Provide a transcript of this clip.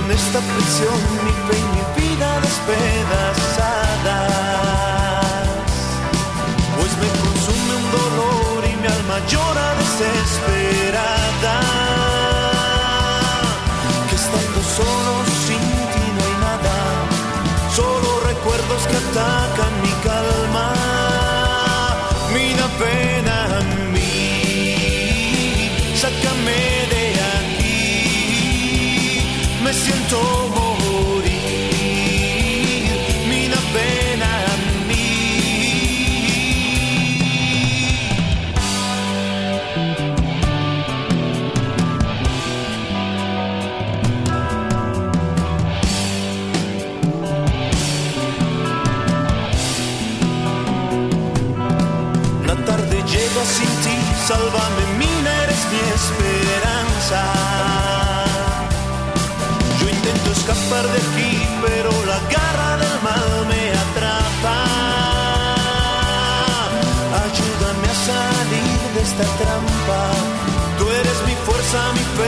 en esta prisión, mi fe y mi vida despedazadas. Pues me consume un dolor y mi alma llora desesperada. Que estando solo sin ti no hay nada, solo recuerdos que atacan mi calma. Me da pena a mí, sácame de aquí, me siento morir, me da pena a mí. La tarde llega sin ti, sálvame, mina, eres mi esperanza. Yo intento escapar de aquí, pero la garra del mal me atrapa. Ayúdame a salir de esta trampa. Tú eres mi fuerza, mi fe